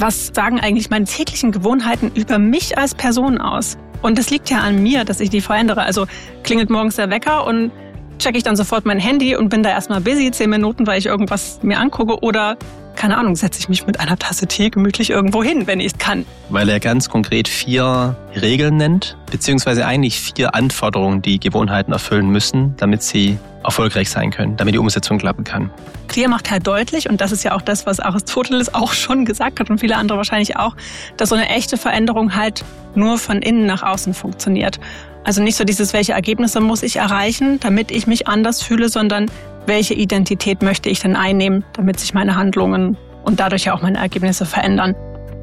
was sagen eigentlich meine täglichen Gewohnheiten über mich als Person aus? Und das liegt ja an mir, dass ich die verändere. Also klingelt morgens der Wecker und checke ich dann sofort mein Handy und bin da erstmal busy, 10 Minuten, weil ich irgendwas mir angucke oder, keine Ahnung, setze ich mich mit einer Tasse Tee gemütlich irgendwo hin, wenn ich es kann. Weil er ganz konkret 4 Regeln nennt, beziehungsweise eigentlich 4 Anforderungen, die Gewohnheiten erfüllen müssen, damit sie erfolgreich sein können, damit die Umsetzung klappen kann. Clear macht halt deutlich, und das ist ja auch das, was Aristoteles auch schon gesagt hat und viele andere wahrscheinlich auch, dass so eine echte Veränderung halt nur von innen nach außen funktioniert. Also nicht so dieses, welche Ergebnisse muss ich erreichen, damit ich mich anders fühle, sondern welche Identität möchte ich denn einnehmen, damit sich meine Handlungen und dadurch ja auch meine Ergebnisse verändern.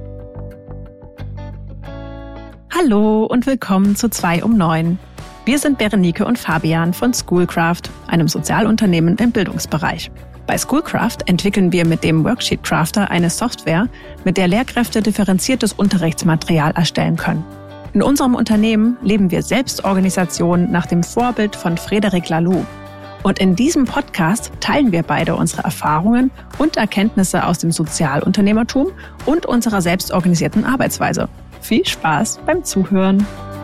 Hallo und willkommen zu 2 um 9. Wir sind Berenike und Fabian von Schoolcraft, einem Sozialunternehmen im Bildungsbereich. Bei Schoolcraft entwickeln wir mit dem Worksheet Crafter eine Software, mit der Lehrkräfte differenziertes Unterrichtsmaterial erstellen können. In unserem Unternehmen leben wir Selbstorganisation nach dem Vorbild von Frédéric Laloux. Und in diesem Podcast teilen wir beide unsere Erfahrungen und Erkenntnisse aus dem Sozialunternehmertum und unserer selbstorganisierten Arbeitsweise. Viel Spaß beim Zuhören!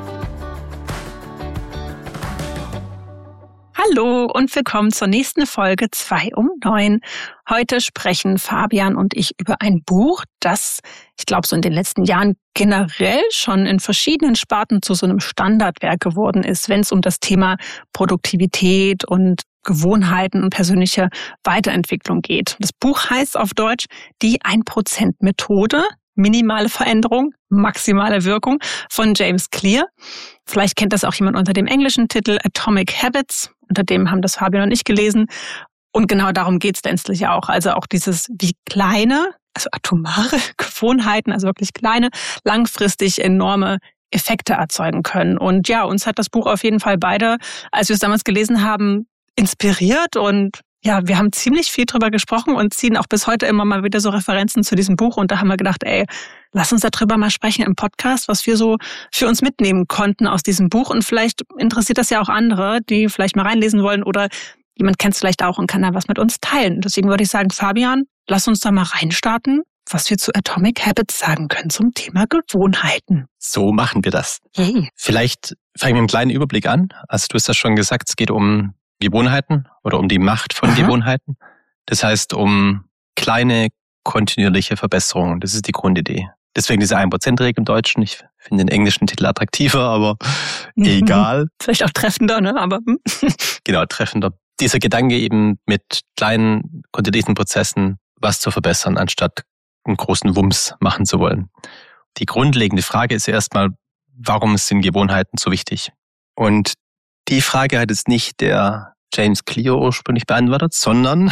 Hallo und willkommen zur nächsten Folge 2 um 9. Heute sprechen Fabian und ich über ein Buch, das, ich glaube, so in den letzten Jahren generell schon in verschiedenen Sparten zu so einem Standardwerk geworden ist, wenn es um das Thema Produktivität und Gewohnheiten und persönliche Weiterentwicklung geht. Das Buch heißt auf Deutsch Die 1%-Methode. Minimale Veränderung, maximale Wirkung von James Clear. Vielleicht kennt das auch jemand unter dem englischen Titel Atomic Habits. Unter dem haben das Fabian und ich gelesen. Und genau darum geht es letztlich auch. Also auch dieses, wie kleine, also atomare Gewohnheiten, also wirklich kleine, langfristig enorme Effekte erzeugen können. Und ja, uns hat das Buch auf jeden Fall beide, als wir es damals gelesen haben, inspiriert und ja, wir haben ziemlich viel drüber gesprochen und ziehen auch bis heute immer mal wieder so Referenzen zu diesem Buch. Und da haben wir gedacht, lass uns darüber mal sprechen im Podcast, was wir so für uns mitnehmen konnten aus diesem Buch. Und vielleicht interessiert das ja auch andere, die vielleicht mal reinlesen wollen oder jemand kennt es vielleicht auch und kann da was mit uns teilen. Deswegen würde ich sagen, Fabian, lass uns da mal reinstarten, was wir zu Atomic Habits sagen können zum Thema Gewohnheiten. So machen wir das. Yay. Vielleicht fangen wir mit einem kleinen Überblick an. Also du hast ja schon gesagt, es geht um Gewohnheiten oder um die Macht von Gewohnheiten. Das heißt, um kleine, kontinuierliche Verbesserungen. Das ist die Grundidee. Deswegen diese 1%-Regel im Deutschen. Ich finde den englischen Titel attraktiver, aber egal. Vielleicht auch treffender, ne? Aber Genau, treffender. Dieser Gedanke eben mit kleinen, kontinuierlichen Prozessen was zu verbessern, anstatt einen großen Wumms machen zu wollen. Die grundlegende Frage ist erstmal, warum sind Gewohnheiten so wichtig? Und die Frage hat jetzt nicht der James Clear ursprünglich beantwortet, sondern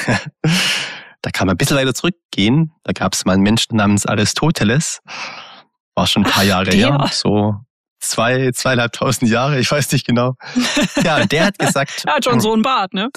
da kann man ein bisschen weiter zurückgehen. Da gab es mal einen Menschen namens Aristoteles, war schon ein paar Jahre her, so 2.500 Jahre, ich weiß nicht genau. Ja, und der hat gesagt... Er hat schon so einen Bart, ne?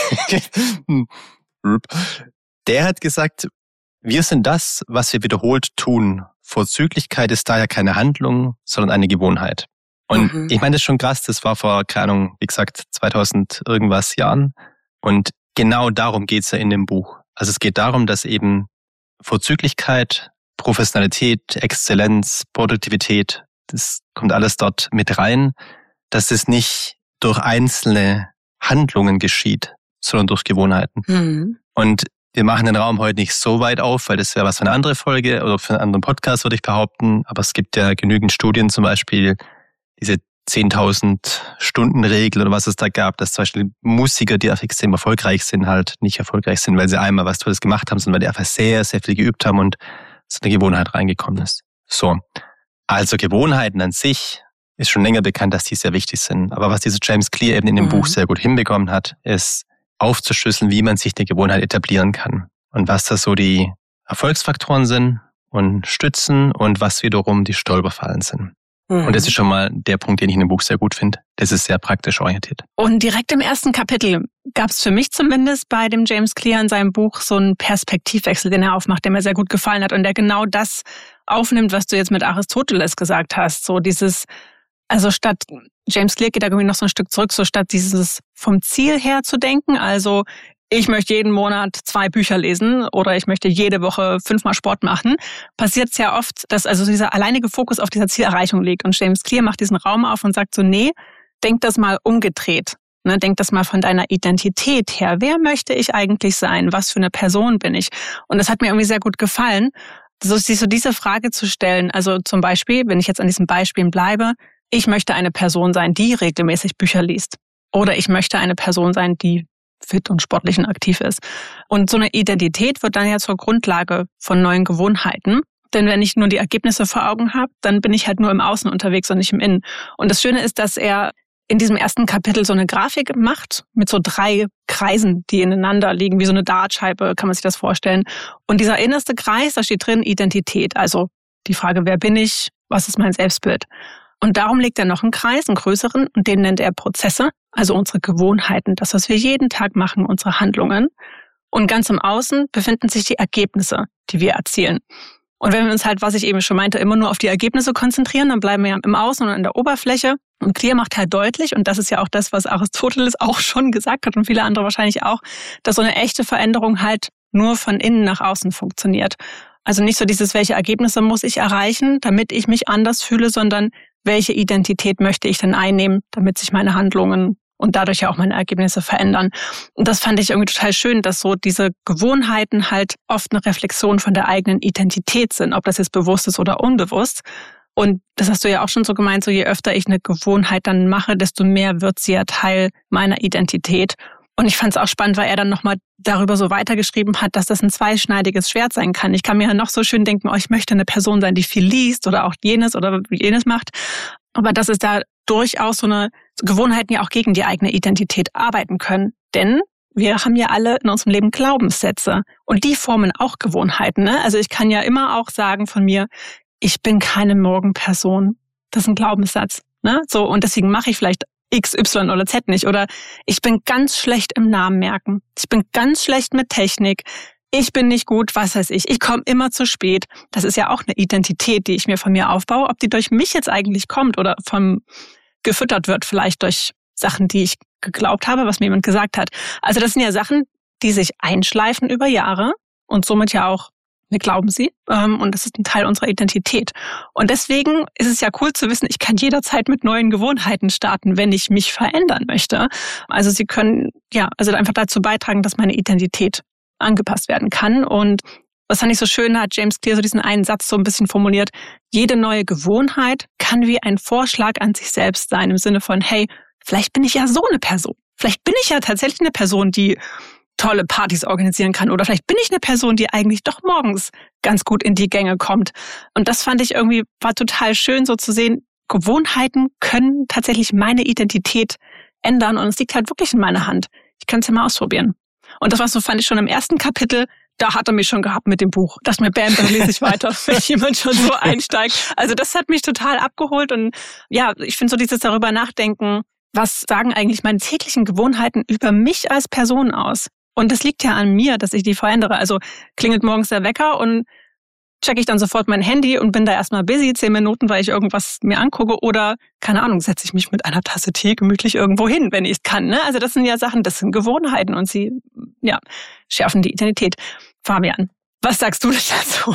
Der hat gesagt, wir sind das, was wir wiederholt tun. Vorzüglichkeit ist daher keine Handlung, sondern eine Gewohnheit. Und ich meine, das ist schon krass, das war vor, keine Ahnung, wie gesagt, 2000 irgendwas Jahren. Und genau darum geht's ja in dem Buch. Also es geht darum, dass eben Vorzüglichkeit, Professionalität, Exzellenz, Produktivität, das kommt alles dort mit rein, dass es nicht durch einzelne Handlungen geschieht, sondern durch Gewohnheiten. Und wir machen den Raum heute nicht so weit auf, weil das wäre was für eine andere Folge oder für einen anderen Podcast, würde ich behaupten. Aber es gibt ja genügend Studien, zum Beispiel diese 10.000 Stunden-Regel oder was es da gab, dass zum Beispiel Musiker, die extrem erfolgreich sind, halt nicht erfolgreich sind, weil sie einmal was Tolles gemacht haben, sondern weil die einfach sehr, sehr viel geübt haben und so eine Gewohnheit reingekommen ist. So, also Gewohnheiten an sich ist schon länger bekannt, dass die sehr wichtig sind. Aber was dieser James Clear eben in dem Buch sehr gut hinbekommen hat, ist aufzuschlüsseln, wie man sich eine Gewohnheit etablieren kann und was da so die Erfolgsfaktoren sind und Stützen und was wiederum die Stolperfallen sind. Und das ist schon mal der Punkt, den ich in dem Buch sehr gut finde. Das ist sehr praktisch orientiert. Und direkt im ersten Kapitel gab es für mich zumindest bei dem James Clear in seinem Buch so einen Perspektivwechsel, den er aufmacht, der mir sehr gut gefallen hat und der genau das aufnimmt, was du jetzt mit Aristoteles gesagt hast. So dieses, also statt, James Clear geht da irgendwie noch so ein Stück zurück, so statt dieses vom Ziel her zu denken, also ich möchte jeden Monat 2 Bücher lesen oder ich möchte jede Woche 5-mal Sport machen, passiert es ja oft, dass also dieser alleinige Fokus auf dieser Zielerreichung liegt. Und James Clear macht diesen Raum auf und sagt so, nee, denk das mal umgedreht. Ne, denk das mal von deiner Identität her. Wer möchte ich eigentlich sein? Was für eine Person bin ich? Und das hat mir irgendwie sehr gut gefallen, sich so diese Frage zu stellen. Also zum Beispiel, wenn ich jetzt an diesen Beispielen bleibe, ich möchte eine Person sein, die regelmäßig Bücher liest. Oder ich möchte eine Person sein, die fit und sportlich und aktiv ist. Und so eine Identität wird dann ja zur Grundlage von neuen Gewohnheiten. Denn wenn ich nur die Ergebnisse vor Augen habe, dann bin ich halt nur im Außen unterwegs und nicht im Innen. Und das Schöne ist, dass er in diesem ersten Kapitel so eine Grafik macht mit so 3 Kreisen, die ineinander liegen, wie so eine Dartscheibe, kann man sich das vorstellen. Und dieser innerste Kreis, da steht drin Identität, also die Frage, wer bin ich, was ist mein Selbstbild? Und darum legt er noch einen Kreis, einen größeren, und den nennt er Prozesse, also unsere Gewohnheiten, das, was wir jeden Tag machen, unsere Handlungen. Und ganz im Außen befinden sich die Ergebnisse, die wir erzielen. Und wenn wir uns halt, was ich eben schon meinte, immer nur auf die Ergebnisse konzentrieren, dann bleiben wir ja im Außen und an der Oberfläche. Und Clear macht halt deutlich, und das ist ja auch das, was Aristoteles auch schon gesagt hat und viele andere wahrscheinlich auch, dass so eine echte Veränderung halt nur von innen nach außen funktioniert. Also nicht so dieses, welche Ergebnisse muss ich erreichen, damit ich mich anders fühle, sondern welche Identität möchte ich denn einnehmen, damit sich meine Handlungen und dadurch ja auch meine Ergebnisse verändern. Und das fand ich irgendwie total schön, dass so diese Gewohnheiten halt oft eine Reflexion von der eigenen Identität sind, ob das jetzt bewusst ist oder unbewusst. Und das hast du ja auch schon so gemeint, so je öfter ich eine Gewohnheit dann mache, desto mehr wird sie ja Teil meiner Identität. Und ich fand es auch spannend, weil er dann nochmal darüber so weitergeschrieben hat, dass das ein zweischneidiges Schwert sein kann. Ich kann mir ja noch so schön denken, ich möchte eine Person sein, die viel liest oder auch jenes macht. Aber dass es da durchaus so eine Gewohnheiten ja auch gegen die eigene Identität arbeiten können. Denn wir haben ja alle in unserem Leben Glaubenssätze und die formen auch Gewohnheiten. Ne? Also ich kann ja immer auch sagen von mir, ich bin keine Morgenperson. Das ist ein Glaubenssatz. Ne? So, und deswegen mache ich vielleicht X, Y oder Z nicht. Oder ich bin ganz schlecht im Namen merken. Ich bin ganz schlecht mit Technik. Ich bin nicht gut, was weiß ich. Ich komme immer zu spät. Das ist ja auch eine Identität, die ich mir von mir aufbaue. Ob die durch mich jetzt eigentlich kommt oder gefüttert wird, vielleicht durch Sachen, die ich geglaubt habe, was mir jemand gesagt hat. Also das sind ja Sachen, die sich einschleifen über Jahre und somit ja auch, wir glauben sie, und das ist ein Teil unserer Identität. Und deswegen ist es ja cool zu wissen, ich kann jederzeit mit neuen Gewohnheiten starten, wenn ich mich verändern möchte. Also sie können also einfach dazu beitragen, dass meine Identität angepasst werden kann. Und was fand ich so schön, hat James Clear so diesen einen Satz so ein bisschen formuliert: Jede neue Gewohnheit kann wie ein Vorschlag an sich selbst sein, im Sinne von, hey, vielleicht bin ich ja so eine Person. Vielleicht bin ich ja tatsächlich eine Person, die tolle Partys organisieren kann. Oder vielleicht bin ich eine Person, die eigentlich doch morgens ganz gut in die Gänge kommt. Und das fand ich irgendwie, war total schön so zu sehen, Gewohnheiten können tatsächlich meine Identität ändern. Und es liegt halt wirklich in meiner Hand. Ich kann es ja mal ausprobieren. Und das war so, fand ich schon im ersten Kapitel, da hat er mich schon gehabt mit dem Buch. Dachte mir, bam, dann lese ich weiter, wenn jemand schon so einsteigt. Also das hat mich total abgeholt. Und ja, ich finde so dieses darüber nachdenken, was sagen eigentlich meine täglichen Gewohnheiten über mich als Person aus? Und das liegt ja an mir, dass ich die verändere. Also klingelt morgens der Wecker und checke ich dann sofort mein Handy und bin da erstmal busy, 10 Minuten, weil ich irgendwas mir angucke. Oder, keine Ahnung, setze ich mich mit einer Tasse Tee gemütlich irgendwo hin, wenn ich es kann. Ne? Also das sind ja Sachen, das sind Gewohnheiten und sie schärfen die Identität. Fabian, was sagst du denn dazu?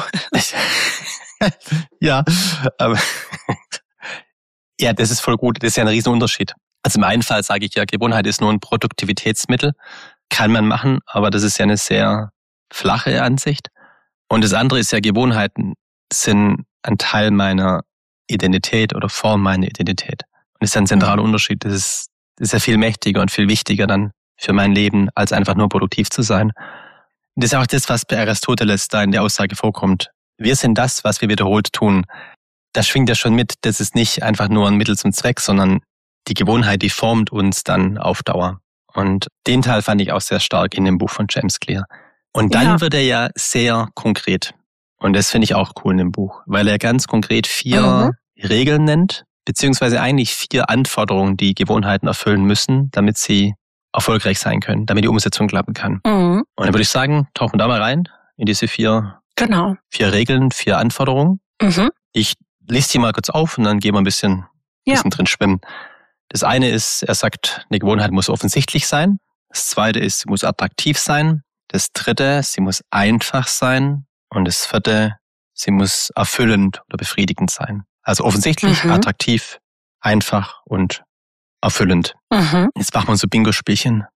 Ja, aber ja, das ist voll gut. Das ist ja ein Riesenunterschied. Also im einen Fall sage ich ja, Gewohnheit ist nur ein Produktivitätsmittel. Kann man machen, aber das ist ja eine sehr flache Ansicht. Und das andere ist ja, Gewohnheiten sind ein Teil meiner Identität oder formen meine Identität. Und das ist ein zentraler Unterschied. Das ist ja viel mächtiger und viel wichtiger dann für mein Leben, als einfach nur produktiv zu sein. Und das ist auch das, was bei Aristoteles da in der Aussage vorkommt. Wir sind das, was wir wiederholt tun. Das schwingt ja schon mit. Das ist nicht einfach nur ein Mittel zum Zweck, sondern die Gewohnheit, die formt uns dann auf Dauer. Und den Teil fand ich auch sehr stark in dem Buch von James Clear. Und dann wird er ja sehr konkret. Und das finde ich auch cool in dem Buch, weil er ganz konkret 4 Regeln nennt, beziehungsweise eigentlich 4 Anforderungen, die Gewohnheiten erfüllen müssen, damit sie erfolgreich sein können, damit die Umsetzung klappen kann. Und dann würde ich sagen, tauchen wir da mal rein in diese 4 Regeln, 4 Anforderungen. Ich lese die mal kurz auf und dann gehen wir ein bisschen drin schwimmen. Das eine ist, er sagt, eine Gewohnheit muss offensichtlich sein. Das zweite ist, sie muss attraktiv sein. Das dritte, sie muss einfach sein. Und das vierte, sie muss erfüllend oder befriedigend sein. Also offensichtlich, attraktiv, einfach und erfüllend. Jetzt machen wir so Bingo-Spielchen.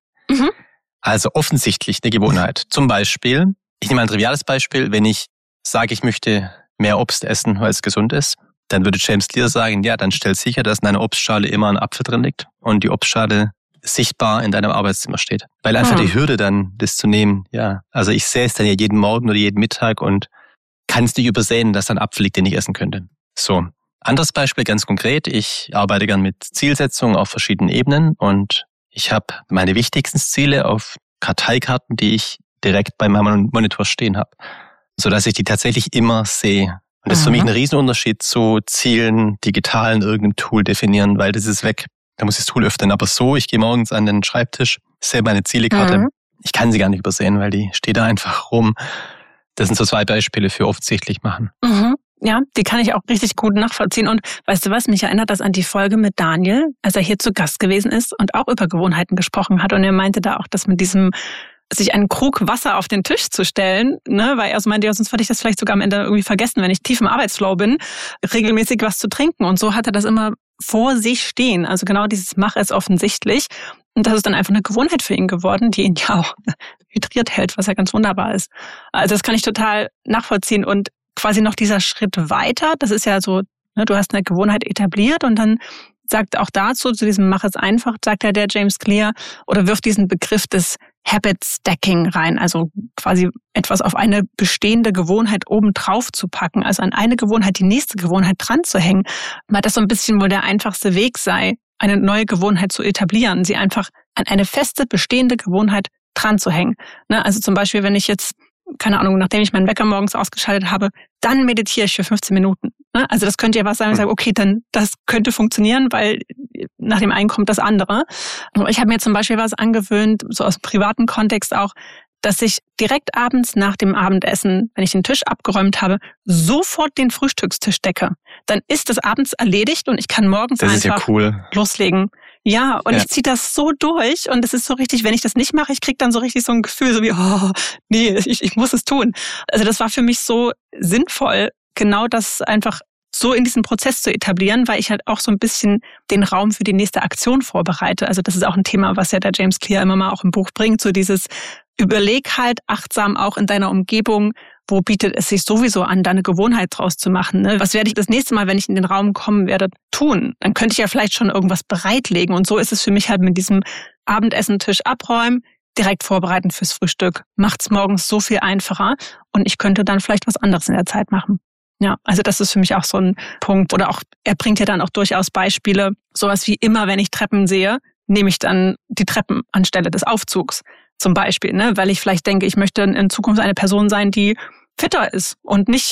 Also offensichtlich eine Gewohnheit. Zum Beispiel, ich nehme ein triviales Beispiel, wenn ich sage, ich möchte mehr Obst essen, weil es gesund ist, dann würde James Clear sagen, ja, dann stell sicher, dass in einer Obstschale immer ein Apfel drin liegt und die Obstschale sichtbar in deinem Arbeitszimmer steht. Weil einfach die Hürde dann, das zu nehmen, ja, also ich sehe es dann ja jeden Morgen oder jeden Mittag und kann es nicht übersehen, dass da ein Apfel liegt, den ich essen könnte. So, anderes Beispiel, ganz konkret, ich arbeite gern mit Zielsetzungen auf verschiedenen Ebenen und ich habe meine wichtigsten Ziele auf Karteikarten, die ich direkt bei meinem Monitor stehen habe, sodass ich die tatsächlich immer sehe. Und das ist für mich ein Riesenunterschied zu Zielen digital in irgendeinem Tool definieren, weil das ist weg. Da muss ich das Tool öffnen. Aber so, ich gehe morgens an den Schreibtisch, sehe meine Zielekarte. Ich kann sie gar nicht übersehen, weil die steht da einfach rum. Das sind so 2 Beispiele für offensichtlich machen. Ja, die kann ich auch richtig gut nachvollziehen. Und weißt du was, mich erinnert das an die Folge mit Daniel, als er hier zu Gast gewesen ist und auch über Gewohnheiten gesprochen hat. Und er meinte da auch, dass mit diesem sich einen Krug Wasser auf den Tisch zu stellen, ne, weil er so meinte, ja, sonst würde ich das vielleicht sogar am Ende irgendwie vergessen, wenn ich tief im Arbeitsflow bin, regelmäßig was zu trinken. Und so hat er das immer vor sich stehen. Also genau dieses Mach es offensichtlich. Und das ist dann einfach eine Gewohnheit für ihn geworden, die ihn ja auch hydriert hält, was ja ganz wunderbar ist. Also das kann ich total nachvollziehen. Und quasi noch dieser Schritt weiter, das ist ja so, ne, du hast eine Gewohnheit etabliert und dann sagt auch dazu, zu diesem Mach es einfach, sagt ja der James Clear, oder wirft diesen Begriff des Habit Stacking rein, also quasi etwas auf eine bestehende Gewohnheit obendrauf zu packen, also an eine Gewohnheit die nächste Gewohnheit dran zu hängen, weil das so ein bisschen wohl der einfachste Weg sei, eine neue Gewohnheit zu etablieren, sie einfach an eine feste, bestehende Gewohnheit dran zu hängen. Also zum Beispiel, wenn ich jetzt, keine Ahnung, nachdem ich meinen Wecker morgens ausgeschaltet habe, dann meditiere ich für 15 Minuten. Also das könnte ja was sein, wo ich sage, okay, dann das könnte funktionieren, weil nach dem einen kommt das andere. Ich habe mir zum Beispiel was angewöhnt, so aus dem privaten Kontext auch, dass ich direkt abends nach dem Abendessen, wenn ich den Tisch abgeräumt habe, sofort den Frühstückstisch decke. Dann ist das abends erledigt und ich kann morgens einfach loslegen. Ja, und ich ziehe das so durch und es ist so richtig, wenn ich das nicht mache, ich kriege dann so richtig so ein Gefühl, so wie, oh, nee, ich muss es tun. Also das war für mich so sinnvoll, genau das einfach so in diesen Prozess zu etablieren, weil ich halt auch so ein bisschen den Raum für die nächste Aktion vorbereite. Also das ist auch ein Thema, was ja der James Clear immer mal auch im Buch bringt, so dieses Überleg halt achtsam auch in deiner Umgebung, wo bietet es sich sowieso an, da eine Gewohnheit draus zu machen. Ne? Was werde ich das nächste Mal, wenn ich in den Raum kommen werde, tun? Dann könnte ich ja vielleicht schon irgendwas bereitlegen. Und so ist es für mich halt mit diesem Abendessentisch abräumen, direkt vorbereiten fürs Frühstück. Macht's morgens so viel einfacher und ich könnte dann vielleicht was anderes in der Zeit machen. Ja, also das ist für mich auch so ein Punkt. Oder auch, er bringt ja dann auch durchaus Beispiele, sowas wie immer, wenn ich Treppen sehe, nehme ich dann die Treppen anstelle des Aufzugs. Zum Beispiel, ne, weil ich vielleicht denke, ich möchte in Zukunft eine Person sein, die fitter ist und nicht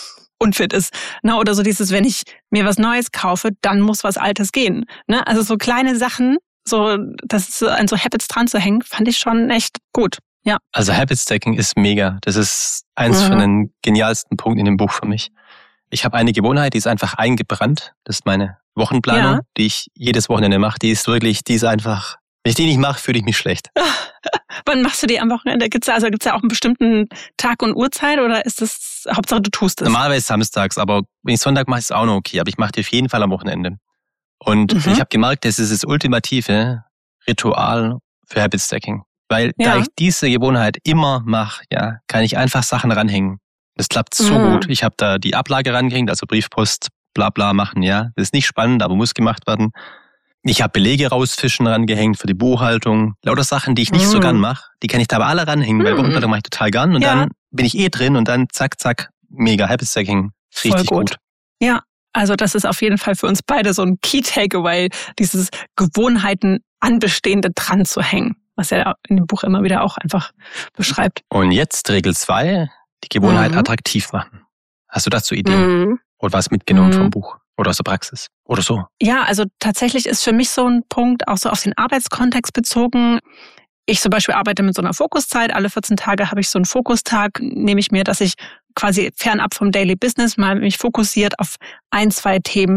unfit ist. Ne? Oder so dieses, wenn ich mir was Neues kaufe, dann muss was Altes gehen. Ne? Also so kleine Sachen, so das an so Habits dran zu hängen, fand ich schon echt gut. Ja. Also Habit Stacking ist mega. Das ist eins von den genialsten Punkten in dem Buch für mich. Ich habe eine Gewohnheit, die ist einfach eingebrannt. Das ist meine Wochenplanung, die ich jedes Wochenende mache. Die ist einfach, wenn ich die nicht mache, fühle ich mich schlecht. Wann machst du die am Wochenende? Gibt's ja auch einen bestimmten Tag und Uhrzeit oder ist das, Hauptsache du tust es? Normalerweise samstags, aber wenn ich Sonntag mache, ist es auch noch okay. Aber ich mache die auf jeden Fall am Wochenende. Und ich habe gemerkt, das ist das ultimative Ritual für Habit Stacking. Weil da ich diese Gewohnheit immer mache, kann ich einfach Sachen ranhängen. Das klappt so gut. Ich habe da die Ablage rangehängt, also Briefpost, bla bla machen, Das ist nicht spannend, aber muss gemacht werden. Ich habe Belege rausfischen rangehängt für die Buchhaltung. Lauter Sachen, die ich nicht so gern mache, die kann ich da aber alle ranhängen, weil Wochenplanung mache ich total gern. Und dann bin ich drin und dann zack, zack, mega Habit Stacking. Richtig gut. Ja, also das ist auf jeden Fall für uns beide so ein Key Takeaway, dieses Gewohnheiten an Bestehende dran zu hängen. Was er in dem Buch immer wieder auch einfach beschreibt. Und jetzt Regel 2, die Gewohnheit attraktiv machen. Hast du dazu Ideen? Oder was mitgenommen vom Buch? Oder aus der Praxis? Oder so? Ja, also tatsächlich ist für mich so ein Punkt, auch so auf den Arbeitskontext bezogen. Ich zum Beispiel arbeite mit so einer Fokuszeit. Alle 14 Tage habe ich so einen Fokustag. Nehme ich mir, dass ich quasi fernab vom Daily Business mal mich fokussiert auf 1, 2 Themen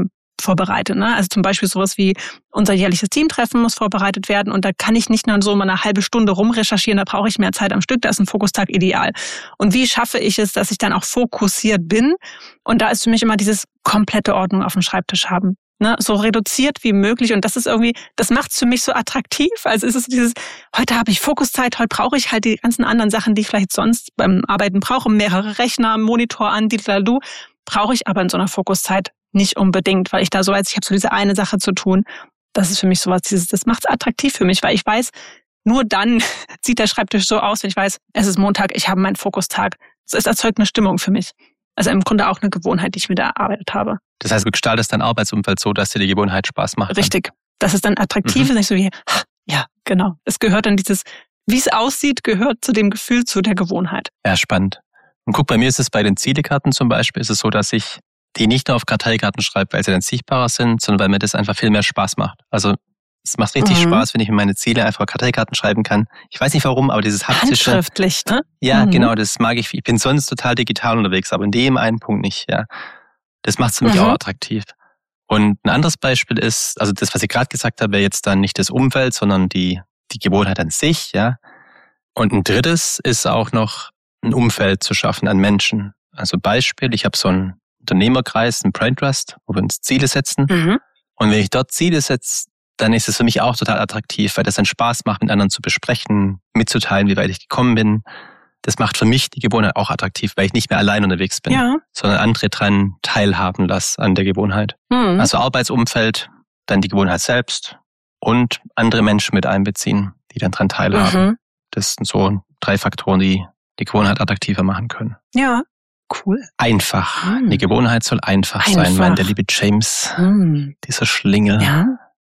vorbereite. Ne? Also zum Beispiel sowas wie unser jährliches Teamtreffen muss vorbereitet werden und da kann ich nicht nur so mal eine halbe Stunde rumrecherchieren, da brauche ich mehr Zeit am Stück, da ist ein Fokustag ideal. Und wie schaffe ich es, dass ich dann auch fokussiert bin? Und da ist für mich immer dieses komplette Ordnung auf dem Schreibtisch haben. Ne, so reduziert wie möglich und das ist irgendwie, das macht es für mich so attraktiv. Also ist es dieses, heute habe ich Fokuszeit, heute brauche ich halt die ganzen anderen Sachen, die ich vielleicht sonst beim Arbeiten brauche, mehrere Rechner, Monitor an, brauche ich aber in so einer Fokuszeit nicht unbedingt, weil ich da so weiß, ich habe so diese eine Sache zu tun. Das ist für mich sowas, das macht es attraktiv für mich, weil ich weiß, nur dann sieht der Schreibtisch so aus, wenn ich weiß, es ist Montag, ich habe meinen Fokustag. Das erzeugt eine Stimmung für mich. Also im Grunde auch eine Gewohnheit, die ich mir da erarbeitet habe. Das heißt, du gestaltest dein Arbeitsumfeld so, dass dir die Gewohnheit Spaß macht. Richtig. Dass es dann attraktiv ist, nicht so wie, ja, genau. Es gehört dann wie es aussieht, gehört zu dem Gefühl, zu der Gewohnheit. Ja, spannend. Und guck, bei mir ist es bei den Zielekarten zum Beispiel, ist es so, dass ich die nicht nur auf Karteikarten schreibe, weil sie dann sichtbarer sind, sondern weil mir das einfach viel mehr Spaß macht. Also es macht richtig Spaß, wenn ich mir meine Ziele einfach auf Karteikarten schreiben kann. Ich weiß nicht warum, aber dieses haptische... Handschriftlich, ne? Ja, genau, das mag ich. Ich bin sonst total digital unterwegs, aber in dem einen Punkt nicht, ja. Das macht es für mich auch attraktiv. Und ein anderes Beispiel ist, also das, was ich gerade gesagt habe, wäre jetzt dann nicht das Umfeld, sondern die Gewohnheit an sich, ja. Und ein drittes ist auch noch ein Umfeld zu schaffen an Menschen. Also Beispiel, ich habe so einen Unternehmerkreis, einen Brain Trust, wo wir uns Ziele setzen. Und wenn ich dort Ziele setze, dann ist es für mich auch total attraktiv, weil das dann Spaß macht, mit anderen zu besprechen, mitzuteilen, wie weit ich gekommen bin. Das macht für mich die Gewohnheit auch attraktiv, weil ich nicht mehr allein unterwegs bin, sondern andere dran teilhaben lasse an der Gewohnheit. Also Arbeitsumfeld, dann die Gewohnheit selbst und andere Menschen mit einbeziehen, die dann dran teilhaben. Das sind so 3 Faktoren, die die Gewohnheit attraktiver machen können. Ja, cool. Einfach. Die Gewohnheit soll einfach sein, meint der liebe James. Dieser Schlingel. Ja.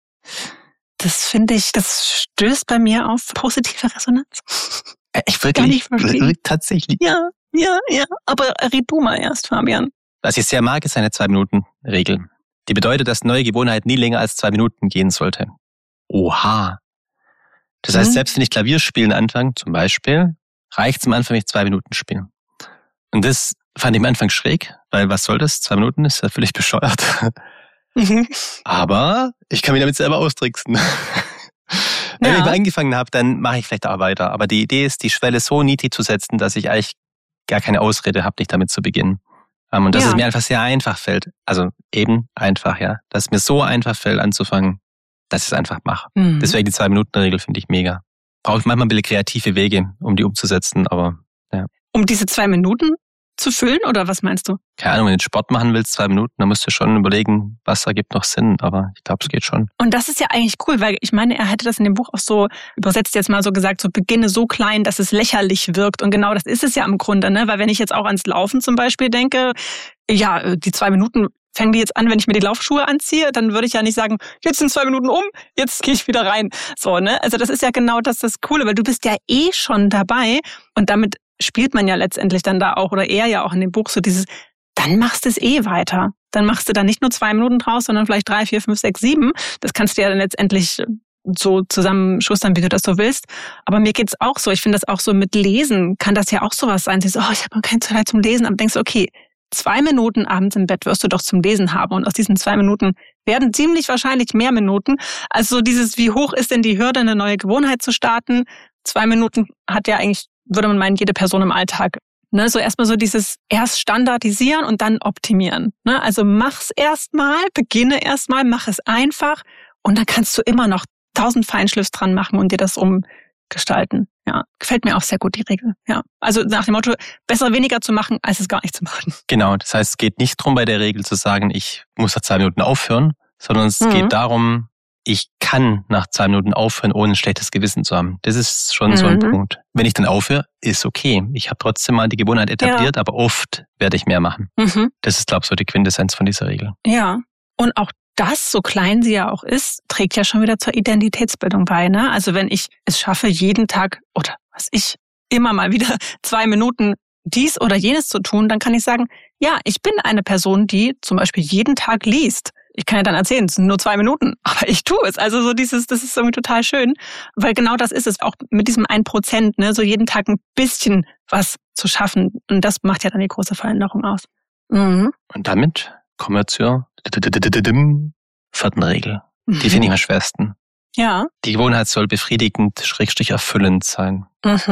Das finde ich, das stößt bei mir auf positive Resonanz. Ich wirklich tatsächlich. Ja. Aber red du mal erst, Fabian. Was ich sehr mag, ist eine 2-Minuten-Regel. Die bedeutet, dass neue Gewohnheit nie länger als 2 Minuten gehen sollte. Oha. Das heißt, selbst wenn ich Klavierspielen anfange, zum Beispiel, reicht es am Anfang, wenn ich 2 Minuten spiele. Und das fand ich am Anfang schräg, weil was soll das? 2 Minuten ist ja völlig bescheuert. Aber ich kann mich damit selber austricksen. Wenn ich mal angefangen habe, dann mache ich vielleicht auch weiter. Aber die Idee ist, die Schwelle so niedrig zu setzen, dass ich eigentlich gar keine Ausrede habe, nicht damit zu beginnen. Und dass es mir einfach sehr einfach fällt. Also eben einfach, ja. Dass es mir so einfach fällt, anzufangen, dass ich es einfach mache. Deswegen die 2-Minuten-Regel finde ich mega. Brauche ich manchmal ein bisschen kreative Wege, um die umzusetzen, aber ja. Um diese 2 Minuten zu füllen oder was meinst du? Keine Ahnung, wenn du Sport machen willst, 2 Minuten, dann musst du schon überlegen, was ergibt noch Sinn, aber ich glaube, es geht schon. Und das ist ja eigentlich cool, weil ich meine, er hätte das in dem Buch auch so übersetzt jetzt mal so gesagt, so beginne so klein, dass es lächerlich wirkt und genau das ist es ja im Grunde, ne? Weil wenn ich jetzt auch ans Laufen zum Beispiel denke, ja, die 2 Minuten fangen die jetzt an, wenn ich mir die Laufschuhe anziehe, dann würde ich ja nicht sagen, jetzt sind 2 Minuten um, jetzt gehe ich wieder rein. So, ne? Also das ist ja genau das Coole, weil du bist ja eh schon dabei und damit spielt man ja letztendlich dann da auch, oder er ja auch in dem Buch so dieses, dann machst du es eh weiter. Dann machst du da nicht nur 2 Minuten draus, sondern vielleicht 3, 4, 5, 6, 7. Das kannst du ja dann letztendlich so zusammenschustern, wie du das so willst. Aber mir geht's auch so. Ich finde das auch so mit Lesen, kann das ja auch sowas sein. So, ich habe keine Zeit zum Lesen. Aber denkst du, okay, 2 Minuten abends im Bett wirst du doch zum Lesen haben. Und aus diesen 2 Minuten werden ziemlich wahrscheinlich mehr Minuten. Also dieses, wie hoch ist denn die Hürde, eine neue Gewohnheit zu starten? 2 Minuten hat ja eigentlich, würde man meinen, jede Person im Alltag. Ne, so erstmal so dieses erst standardisieren und dann optimieren. Ne, also mach's erstmal, beginne erstmal, mach es einfach und dann kannst du immer noch 1000 Feinschliffs dran machen und dir das umgestalten. Ja, gefällt mir auch sehr gut, die Regel. Ja, also nach dem Motto, besser weniger zu machen, als es gar nicht zu machen. Genau, das heißt, es geht nicht darum, bei der Regel zu sagen, ich muss nach 2 Minuten aufhören, sondern es geht darum, ich kann nach 2 Minuten aufhören, ohne ein schlechtes Gewissen zu haben. Das ist schon so ein Punkt. Wenn ich dann aufhöre, ist okay. Ich habe trotzdem mal die Gewohnheit etabliert, aber oft werde ich mehr machen. Das ist, glaube ich, so die Quintessenz von dieser Regel. Ja, und auch das, so klein sie ja auch ist, trägt ja schon wieder zur Identitätsbildung bei. Ne? Also wenn ich es schaffe, jeden Tag oder immer mal wieder 2 Minuten dies oder jenes zu tun, dann kann ich sagen, ja, ich bin eine Person, die zum Beispiel jeden Tag liest. Ich kann ja dann erzählen, es sind nur 2 Minuten, aber ich tue es. Also so das ist irgendwie total schön, weil genau das ist es, auch mit diesem 1%, ne, so jeden Tag ein bisschen was zu schaffen. Und das macht ja dann die große Veränderung aus. Und damit kommen wir zur vierten Regel. Die finde ich am schwersten. Ja. Die Gewohnheit soll befriedigend, / erfüllend sein.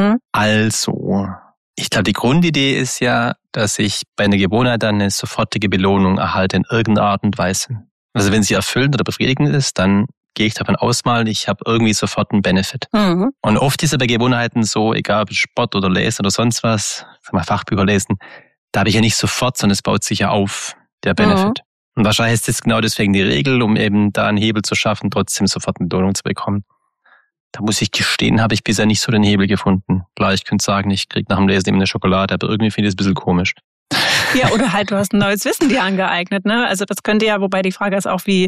Also, ich glaube, die Grundidee ist ja, dass ich bei einer Gewohnheit dann eine sofortige Belohnung erhalte in irgendeiner Art und Weise. Also wenn sie erfüllend oder befriedigend ist, dann gehe ich davon aus mal, ich habe irgendwie sofort einen Benefit. Und oft ist es bei Gewohnheiten so, egal ob Sport oder Lesen oder sonst was, Fachbücher lesen, da habe ich ja nicht sofort, sondern es baut sich ja auf, der Benefit. Und wahrscheinlich ist das genau deswegen die Regel, um eben da einen Hebel zu schaffen, trotzdem sofort eine Belohnung zu bekommen. Da muss ich gestehen, habe ich bisher nicht so den Hebel gefunden. Klar, ich könnte sagen, ich kriege nach dem Lesen eben eine Schokolade, aber irgendwie finde ich es ein bisschen komisch. Ja, oder halt, du hast ein neues Wissen dir angeeignet, ne? Also das könnte ja, wobei die Frage ist auch, wie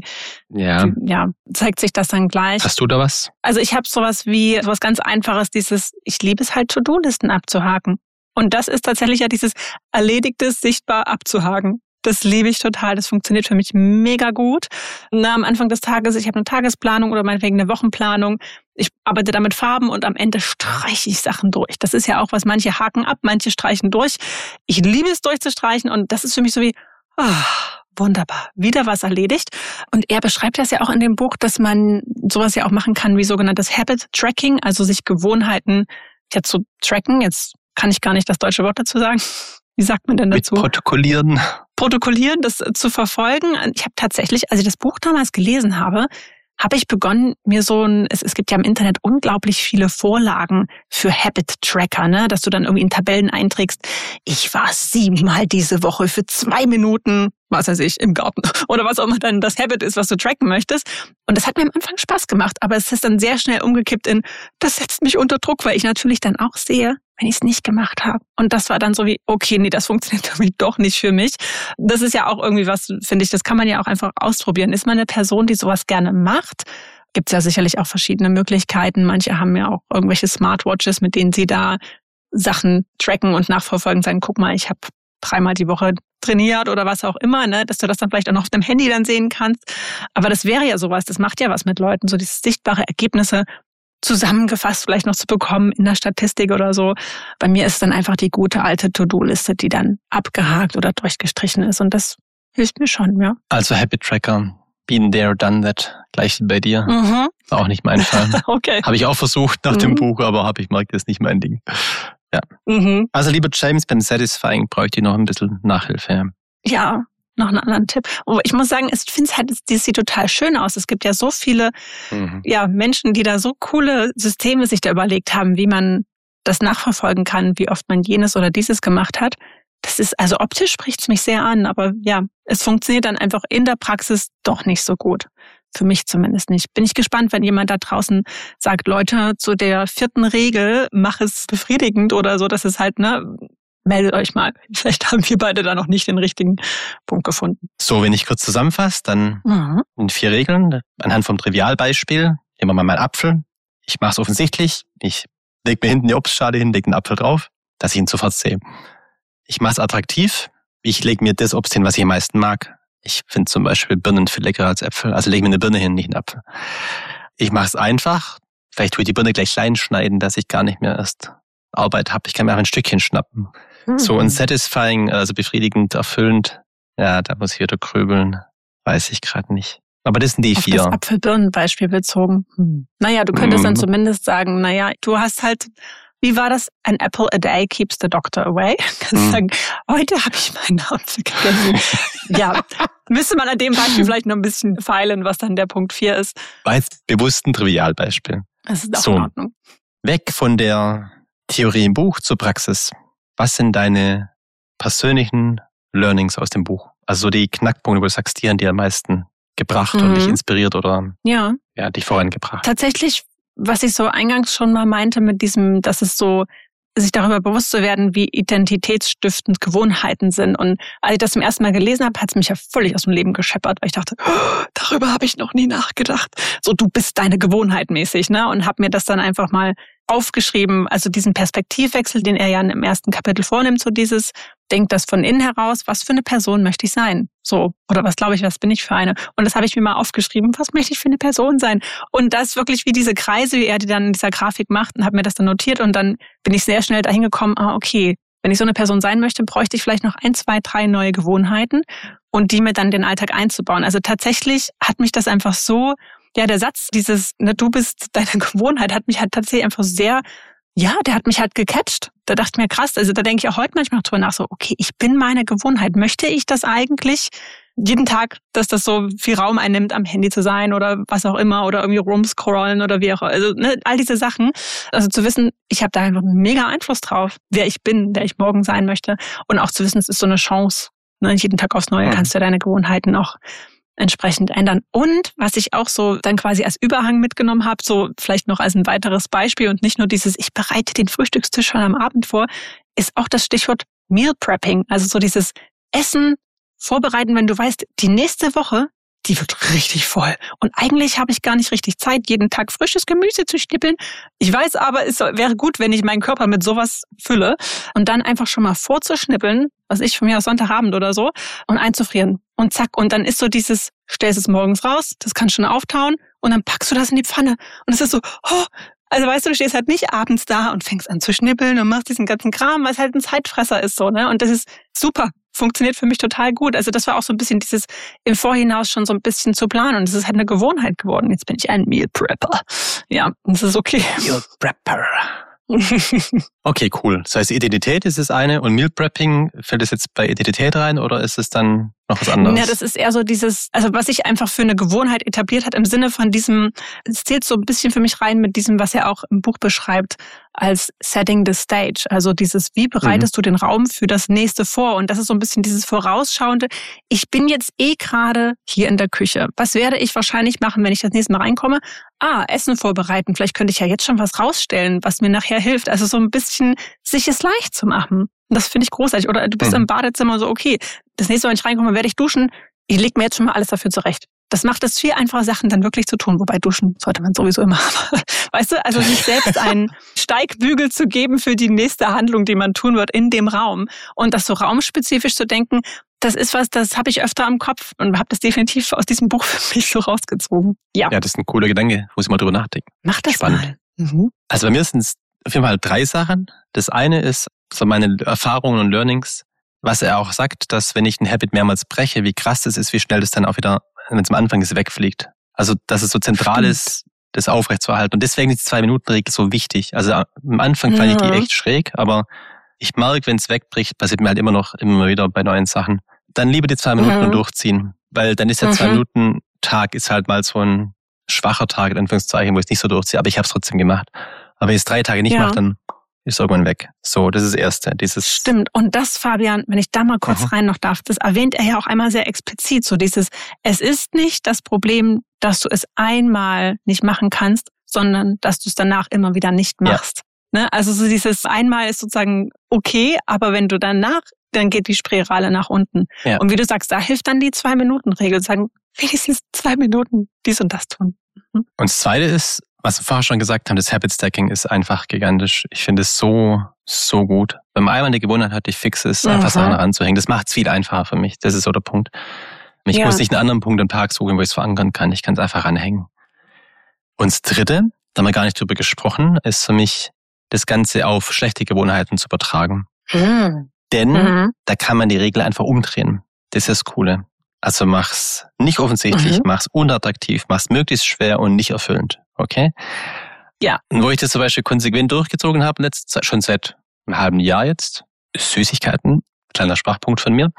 zeigt sich das dann gleich? Hast du da was? Also ich habe sowas ganz Einfaches, ich liebe es halt, To-Do-Listen abzuhaken. Und das ist tatsächlich ja dieses Erledigtes sichtbar abzuhaken. Das liebe ich total. Das funktioniert für mich mega gut. Am Anfang des Tages, ich habe eine Tagesplanung oder meinetwegen eine Wochenplanung. Ich arbeite da mit Farben und am Ende streiche ich Sachen durch. Das ist ja auch was, manche haken ab, manche streichen durch. Ich liebe es durchzustreichen und das ist für mich so wie, wunderbar, wieder was erledigt. Und er beschreibt das ja auch in dem Buch, dass man sowas ja auch machen kann wie sogenanntes Habit Tracking, also sich Gewohnheiten zu tracken. Jetzt kann ich gar nicht das deutsche Wort dazu sagen. Wie sagt man denn dazu? Mit Protokollieren. Protokollieren, das zu verfolgen. Ich habe tatsächlich, als ich das Buch damals gelesen habe, habe ich begonnen, mir es gibt ja im Internet unglaublich viele Vorlagen für Habit-Tracker, ne, dass du dann irgendwie in Tabellen einträgst, ich war 7-mal diese Woche für 2 Minuten, was weiß ich, im Garten oder was auch immer dann das Habit ist, was du tracken möchtest. Und das hat mir am Anfang Spaß gemacht, aber es ist dann sehr schnell umgekippt in, das setzt mich unter Druck, weil ich natürlich dann auch sehe, wenn ich es nicht gemacht habe. Und das war dann so wie, okay, nee, das funktioniert irgendwie doch nicht für mich. Das ist ja auch irgendwie was, finde ich, das kann man ja auch einfach ausprobieren. Ist man eine Person, die sowas gerne macht? Gibt es ja sicherlich auch verschiedene Möglichkeiten. Manche haben ja auch irgendwelche Smartwatches, mit denen sie da Sachen tracken und nachverfolgen, sagen, guck mal, ich habe 3-mal die Woche trainiert oder was auch immer, ne, dass du das dann vielleicht auch noch auf dem Handy dann sehen kannst. Aber das wäre ja sowas, das macht ja was mit Leuten, so diese sichtbare Ergebnisse zusammengefasst vielleicht noch zu bekommen in der Statistik oder so. Bei mir ist dann einfach die gute alte To-Do-Liste, die dann abgehakt oder durchgestrichen ist und das hilft mir schon, ja. Also Habit Tracker, been there, done that, gleich wie bei dir. War auch nicht mein Fall. Okay. Habe ich auch versucht nach dem Buch, aber ich merke, das ist nicht mein Ding. Ja. Also lieber James, beim Satisfying bräuchte ich noch ein bisschen Nachhilfe. Ja, noch einen anderen Tipp. Aber ich muss sagen, ich finde es halt, das sieht total schön aus. Es gibt ja so viele Menschen, die da so coole Systeme sich da überlegt haben, wie man das nachverfolgen kann, wie oft man jenes oder dieses gemacht hat. Das ist, also optisch spricht es mich sehr an, aber ja, es funktioniert dann einfach in der Praxis doch nicht so gut. Für mich zumindest nicht. Bin ich gespannt, wenn jemand da draußen sagt, Leute, zu der 4. Regel, mach es befriedigend oder so, dass es halt, meldet euch mal. Vielleicht haben wir beide da noch nicht den richtigen Punkt gefunden. So, wenn ich kurz zusammenfasse, dann in 4 Regeln, anhand vom Trivialbeispiel, nehmen wir mal meinen Apfel. Ich mache es offensichtlich. Ich lege mir hinten die Obstschale hin, lege den Apfel drauf, dass ich ihn sofort sehe. Ich mache es attraktiv. Ich lege mir das Obst hin, was ich am meisten mag. Ich finde zum Beispiel Birnen viel leckerer als Äpfel. Also lege mir eine Birne hin, nicht einen Apfel. Ich mache es einfach. Vielleicht tue ich die Birne gleich klein schneiden, dass ich gar nicht mehr erst Arbeit habe. Ich kann mir auch ein Stückchen schnappen. So ein Satisfying, also befriedigend, erfüllend. Ja, da muss ich wieder grübeln. Weiß ich gerade nicht. Aber das sind die 4. Auf das Apfel-Birnen-Beispiel bezogen. Naja, du könntest dann zumindest sagen, du hast halt, wie war das? An apple a day keeps the doctor away. Kannst sagen, heute habe ich meinen Apfel gegessen. Ja, müsste man an dem Beispiel vielleicht noch ein bisschen feilen, was dann der Punkt 4 ist. War jetzt bewusst ein Trivialbeispiel. Das ist auch in Ordnung. Weg von der Theorie im Buch zur Praxis. Was sind deine persönlichen Learnings aus dem Buch? Also die Knackpunkte, wo du sagst, die haben dir am meisten gebracht und dich inspiriert oder dich vorangebracht. Tatsächlich, was ich so eingangs schon mal meinte mit diesem, dass es so, sich darüber bewusst zu werden, wie identitätsstiftend Gewohnheiten sind. Und als ich das zum ersten Mal gelesen habe, hat es mich ja völlig aus dem Leben gescheppert, weil ich dachte, darüber habe ich noch nie nachgedacht. So, du bist deine Gewohnheit mäßig, ne? Und habe mir das dann einfach mal aufgeschrieben, also diesen Perspektivwechsel, den er ja im ersten Kapitel vornimmt, so dieses, denkt das von innen heraus, was für eine Person möchte ich sein? So, oder was glaube ich, was bin ich für eine? Und das habe ich mir mal aufgeschrieben, was möchte ich für eine Person sein? Und das wirklich wie diese Kreise, wie er die dann in dieser Grafik macht, und habe mir das dann notiert und dann bin ich sehr schnell dahin gekommen, okay, wenn ich so eine Person sein möchte, bräuchte ich vielleicht noch 1, 2, 3 neue Gewohnheiten. und die mir dann den Alltag einzubauen. Also tatsächlich hat mich das einfach so, der Satz, du bist deine Gewohnheit, hat mich halt tatsächlich einfach sehr, der hat mich halt gecatcht. Da dachte ich mir, krass, also da denke ich auch heute manchmal drüber nach, so, okay, ich bin meine Gewohnheit. Möchte ich das eigentlich jeden Tag, dass das so viel Raum einnimmt, am Handy zu sein oder was auch immer oder irgendwie rumscrollen oder wie auch immer. Also all diese Sachen. Also zu wissen, ich habe da einfach einen mega Einfluss drauf, wer ich bin, wer ich morgen sein möchte. Und auch zu wissen, es ist so eine Chance. Jeden Tag aufs Neue kannst du deine Gewohnheiten auch entsprechend ändern. Und was ich auch so dann quasi als Überhang mitgenommen habe, so vielleicht noch als ein weiteres Beispiel und nicht nur dieses, ich bereite den Frühstückstisch schon am Abend vor, ist auch das Stichwort Meal Prepping. Also so dieses Essen vorbereiten, wenn du weißt, die nächste Woche, die wird richtig voll. Und eigentlich habe ich gar nicht richtig Zeit, jeden Tag frisches Gemüse zu schnippeln. Ich weiß aber, es wäre gut, wenn ich meinen Körper mit sowas fülle und dann einfach schon mal vorzuschnippeln, was ich von mir aus Sonntagabend oder so, und einzufrieren. Und zack, und dann ist so dieses, stellst es morgens raus, das kann schon auftauen und dann packst du das in die Pfanne. Und es ist so, also weißt du, du stehst halt nicht abends da und fängst an zu schnippeln und machst diesen ganzen Kram, weil es halt ein Zeitfresser ist so, ne? Und das ist super. Funktioniert für mich total gut. Also das war auch so ein bisschen dieses im Vorhinaus schon so ein bisschen zu planen. Und es ist halt eine Gewohnheit geworden. Jetzt bin ich ein Meal Prepper. Ja, das ist okay. Meal Prepper. Okay, cool. Das heißt, Identität ist das eine und Meal Prepping, fällt das jetzt bei Identität rein oder ist es dann noch was anderes? Ja, das ist eher so dieses, also was sich einfach für eine Gewohnheit etabliert hat im Sinne von diesem, es zählt so ein bisschen für mich rein mit diesem, was er auch im Buch beschreibt, als Setting the Stage. Also dieses, wie bereitest du den Raum für das Nächste vor? Und das ist so ein bisschen dieses Vorausschauende. Ich bin jetzt gerade hier in der Küche. Was werde ich wahrscheinlich machen, wenn ich das nächste Mal reinkomme? Essen vorbereiten. Vielleicht könnte ich ja jetzt schon was rausstellen, was mir nachher hilft. Also so ein bisschen sich es leicht zu machen. Und das finde ich großartig. Oder du bist im Badezimmer so, okay, das nächste Mal, wenn ich reinkomme, werde ich duschen. Ich lege mir jetzt schon mal alles dafür zurecht. Das macht es viel einfacher, Sachen dann wirklich zu tun. Wobei duschen sollte man sowieso immer haben. Weißt du, also sich selbst einen Steigbügel zu geben für die nächste Handlung, die man tun wird in dem Raum. Und das so raumspezifisch zu denken, das ist was, das habe ich öfter am Kopf und habe das definitiv aus diesem Buch für mich so rausgezogen. Ja, das ist ein cooler Gedanke, muss ich mal drüber nachdenken. Mach das spannend. Mal. Also bei mir sind es auf jeden Fall 3 Sachen. Das eine ist so meine Erfahrungen und Learnings, was er auch sagt, dass wenn ich ein Habit mehrmals breche, wie krass das ist, wie schnell das dann auch wieder, wenn es am Anfang ist, wegfliegt. Also dass es so zentral ist, das aufrechtzuerhalten. Und deswegen ist die 2-Minuten-Regel so wichtig. Also am Anfang fand ich die echt schräg, aber ich merke, wenn es wegbricht, passiert mir halt immer wieder bei neuen Sachen. Dann lieber die 2 Minuten und durchziehen, weil dann ist der 2-Minuten-Tag ist halt mal so ein schwacher Tag, in Anführungszeichen, wo ich es nicht so durchziehe, aber ich habe es trotzdem gemacht. Aber wenn ich es 3 Tage nicht mache, dann ist irgendwann weg. So, das ist das Erste. Stimmt. Und das, Fabian, wenn ich da mal kurz rein noch darf, das erwähnt er ja auch einmal sehr explizit, so dieses, es ist nicht das Problem, dass du es einmal nicht machen kannst, sondern dass du es danach immer wieder nicht machst. Ne? Also so dieses einmal ist sozusagen okay, aber wenn du danach, dann geht die Spirale nach unten. Ja. Und wie du sagst, da hilft dann die 2-Minuten-Regel, sagen, wenigstens 2 Minuten dies und das tun. Und das Zweite ist, was wir vorher schon gesagt haben, das Habit Stacking ist einfach gigantisch. Ich finde es so gut. Wenn man einmal eine Gewohnheit hat, die fix ist, einfach Sachen ranzuhängen, das macht es viel einfacher für mich. Das ist so der Punkt. Ich muss nicht einen anderen Punkt am Tag suchen, wo ich es verankern kann. Ich kann es einfach ranhängen. Und das Dritte, da haben wir gar nicht drüber gesprochen, ist für mich, das Ganze auf schlechte Gewohnheiten zu übertragen. Denn da kann man die Regel einfach umdrehen. Das ist das Coole. Also mach's nicht offensichtlich, mach's unattraktiv, mach's möglichst schwer und nicht erfüllend. Okay? Ja. Und wo ich das zum Beispiel konsequent durchgezogen habe, schon seit einem halben Jahr jetzt, Süßigkeiten, kleiner Sprachpunkt von mir.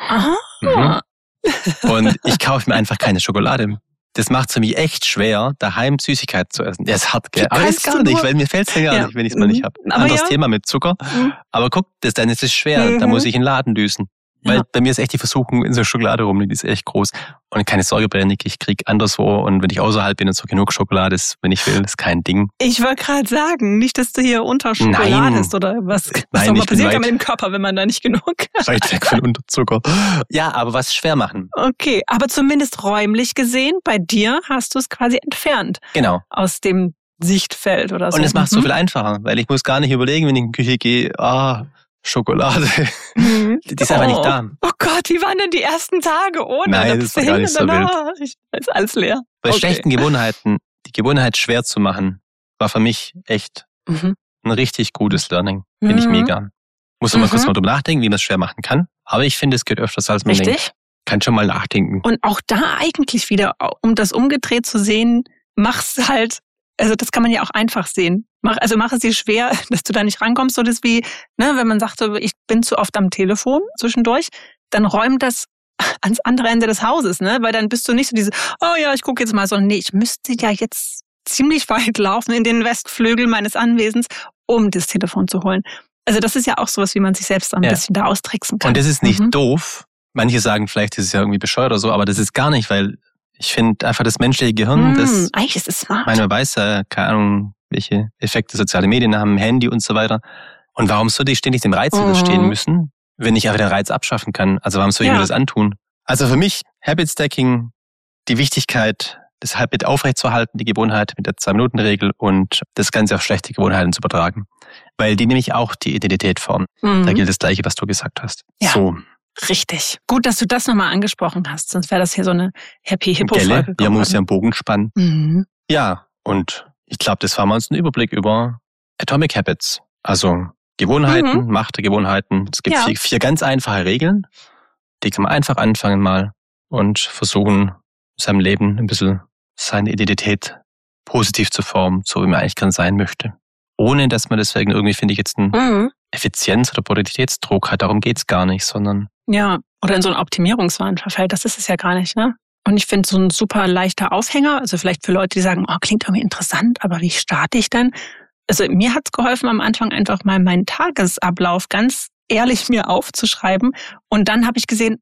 Und ich kaufe mir einfach keine Schokolade. Das macht es für mich echt schwer, daheim Süßigkeiten zu essen. Der ist hart, gell? Aber das gar nicht, weil mir fällt es ja gar nicht, wenn ich es mal nicht habe. Anderes Thema mit Zucker. Aber guck, dann ist es schwer. Da muss ich in den Laden düsen. Weil bei mir ist echt die Versuchung, in so Schokolade rumliegt, die ist echt groß. Und keine Sorge, Bernik, ich krieg anderswo. Und wenn ich außerhalb bin und so genug Schokolade ist, wenn ich will, ist kein Ding. Ich wollte gerade sagen, nicht, dass du hier unter Schokolade ist oder was. Was soll mal passieren kann mit dem Körper, wenn man da nicht genug hat. Weit weg von Unterzucker. Ja, aber was schwer machen. Okay, aber zumindest räumlich gesehen, bei dir hast du es quasi entfernt. Genau. Aus dem Sichtfeld oder so. Und es macht es so viel einfacher, weil ich muss gar nicht überlegen, wenn ich in die Küche gehe, Schokolade. Die ist einfach nicht da. Oh Gott, wie waren denn die ersten Tage ohne? Nein, das war gar nicht so wild. Ist alles leer. Bei schlechten Gewohnheiten, die Gewohnheit schwer zu machen, war für mich echt ein richtig gutes Learning. Finde ich mega. Muss man kurz mal drüber nachdenken, wie man es schwer machen kann. Aber ich finde, es geht öfters, als man denkt. Kann schon mal nachdenken. Und auch da eigentlich wieder, um das umgedreht zu sehen, mach's halt, also das kann man ja auch einfach sehen. Mach es dir schwer, dass du da nicht rankommst. So das wie, wenn man sagt, ich bin zu oft am Telefon zwischendurch, dann räum das ans andere Ende des Hauses, weil dann bist du nicht so ich gucke jetzt mal, sondern ich müsste ja jetzt ziemlich weit laufen in den Westflügel meines Anwesens, um das Telefon zu holen. Also das ist ja auch sowas, wie man sich selbst ein bisschen da austricksen kann. Und das ist nicht doof. Manche sagen, vielleicht ist es ja irgendwie bescheuert oder so, aber das ist gar nicht, weil ich finde einfach das menschliche Gehirn, das eigentlich ist es smart. Man weiß ja, keine Ahnung, welche Effekte soziale Medien haben, Handy und so weiter. Und warum sollte ich ständig dem Reiz widerstehen müssen, wenn ich einfach den Reiz abschaffen kann? Also warum soll ich mir das antun? Also für mich, Habit Stacking, die Wichtigkeit, das Habit aufrechtzuerhalten, die Gewohnheit mit der 2-Minuten-Regel und das Ganze auf schlechte Gewohnheiten zu übertragen. Weil die nämlich auch die Identität formen. Da gilt das Gleiche, was du gesagt hast. Ja. So. Richtig. Gut, dass du das nochmal angesprochen hast, sonst wäre das hier so eine Happy-Hippo-Folge geworden. Wir müssen ja einen Bogen spannen. Ja, und ich glaube, das war mal uns ein Überblick über Atomic Habits. Also Gewohnheiten, Macht der Gewohnheiten. Es gibt 4 ganz einfache Regeln. Die kann man einfach anfangen mal und versuchen, in seinem Leben ein bisschen seine Identität positiv zu formen, so wie man eigentlich gern sein möchte. Ohne, dass man deswegen irgendwie, finde ich, jetzt einen Effizienz- oder Produktivitätsdruck hat. Darum geht's gar nicht, sondern... Ja, oder in so einen Optimierungswahn verfällt. Das ist es ja gar nicht, Und ich finde so ein super leichter Aufhänger, also vielleicht für Leute, die sagen, klingt irgendwie interessant, aber wie starte ich denn? Also mir hat's geholfen, am Anfang einfach mal meinen Tagesablauf ganz ehrlich mir aufzuschreiben. Und dann habe ich gesehen,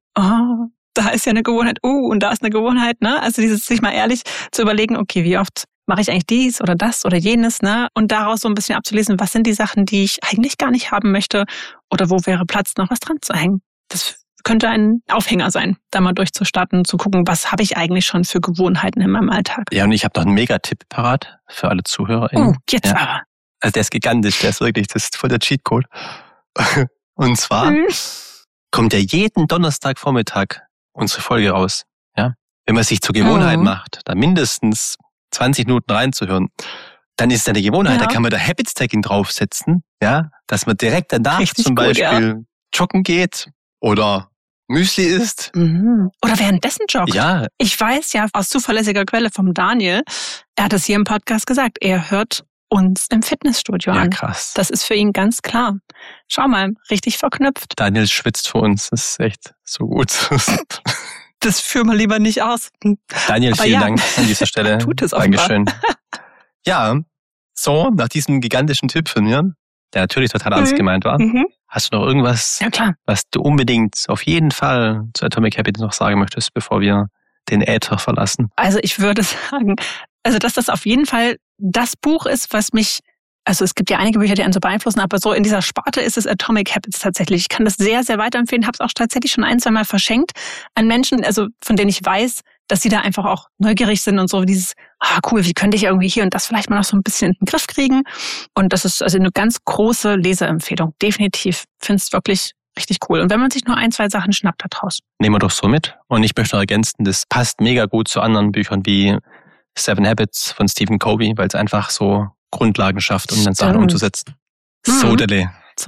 da ist ja eine Gewohnheit, und da ist eine Gewohnheit, Also dieses sich mal ehrlich zu überlegen, okay, wie oft mache ich eigentlich dies oder das oder jenes, Und daraus so ein bisschen abzulesen, was sind die Sachen, die ich eigentlich gar nicht haben möchte oder wo wäre Platz, noch was dran zu hängen. Das könnte ein Aufhänger sein, da mal durchzustarten, zu gucken, was habe ich eigentlich schon für Gewohnheiten in meinem Alltag. Ja, und ich habe noch einen Mega-Tipp parat für alle ZuhörerInnen. Jetzt aber. Also der ist gigantisch, das ist voll der Cheatcode. Und zwar kommt ja jeden Donnerstagvormittag unsere Folge raus. Ja? Wenn man sich zur Gewohnheit macht, da mindestens 20 Minuten reinzuhören, dann ist es eine Gewohnheit, da kann man da Habit Stacking draufsetzen, dass man direkt danach zum Beispiel joggen geht oder Müsli isst. Oder währenddessen joggt. Ja. Ich weiß ja aus zuverlässiger Quelle vom Daniel, er hat es hier im Podcast gesagt, er hört uns im Fitnessstudio an. Ja, krass. Das ist für ihn ganz klar. Schau mal, richtig verknüpft. Daniel schwitzt für uns, das ist echt so gut. Das führen wir lieber nicht aus. Daniel, aber vielen Dank an dieser Stelle. Tut es offenbar. Dankeschön. Ja, so, nach diesem gigantischen Tipp von mir, der natürlich total ernst gemeint war, hast du noch irgendwas, was du unbedingt auf jeden Fall zu Atomic Habits noch sagen möchtest, bevor wir den Äther verlassen? Also ich würde sagen, dass das auf jeden Fall das Buch ist, was mich, also es gibt ja einige Bücher, die einen so beeinflussen, aber so in dieser Sparte ist es Atomic Habits tatsächlich. Ich kann das sehr, sehr weiterempfehlen, habe es auch tatsächlich schon 1-2 Mal verschenkt an Menschen, also von denen ich weiß, dass sie da einfach auch neugierig sind und so dieses, cool, wie könnte ich irgendwie hier und das vielleicht mal noch so ein bisschen in den Griff kriegen. Und das ist also eine ganz große Leseempfehlung. Definitiv. Finde es wirklich richtig cool. Und wenn man sich nur 1-2 Sachen schnappt da draus. Nehmen wir doch so mit. Und ich möchte noch ergänzen, das passt mega gut zu anderen Büchern wie 7 Habits von Stephen Covey, weil es einfach so Grundlagen schafft, um dann Sachen umzusetzen. Sodele.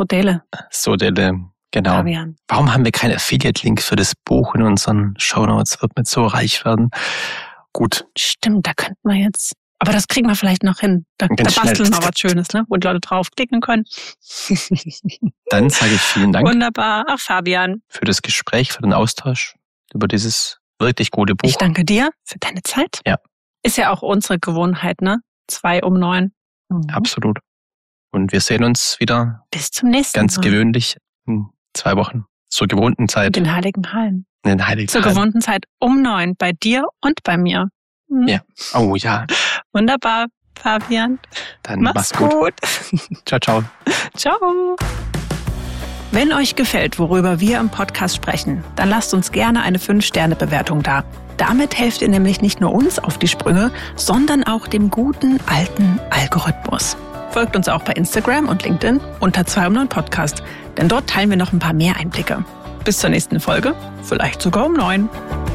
Genau. Fabian. Warum haben wir keinen Affiliate-Link für das Buch in unseren Shownotes? Wird mit so reich werden. Gut. Stimmt, da könnten wir jetzt. Aber das kriegen wir vielleicht noch hin. Da basteln wir was Schönes, wo die Leute draufklicken können. Dann sage ich vielen Dank. Wunderbar. Ach, Fabian. Für das Gespräch, für den Austausch über dieses wirklich gute Buch. Ich danke dir für deine Zeit. Ja. Ist ja auch unsere Gewohnheit, 2 um 9. Absolut. Und wir sehen uns wieder. Bis zum nächsten Mal. Ganz gewöhnlich in 2 Wochen. Zur gewohnten Zeit. In den Heiligen Hallen. Zur gewohnten Zeit um 9 bei dir und bei mir. Ja. Oh ja. Wunderbar, Fabian. Dann mach's gut. Ciao, ciao. Ciao. Wenn euch gefällt, worüber wir im Podcast sprechen, dann lasst uns gerne eine 5-Sterne-Bewertung da. Damit helft ihr nämlich nicht nur uns auf die Sprünge, sondern auch dem guten alten Algorithmus. Folgt uns auch bei Instagram und LinkedIn unter 2 um 9 Podcast, denn dort teilen wir noch ein paar mehr Einblicke. Bis zur nächsten Folge, vielleicht sogar um 9.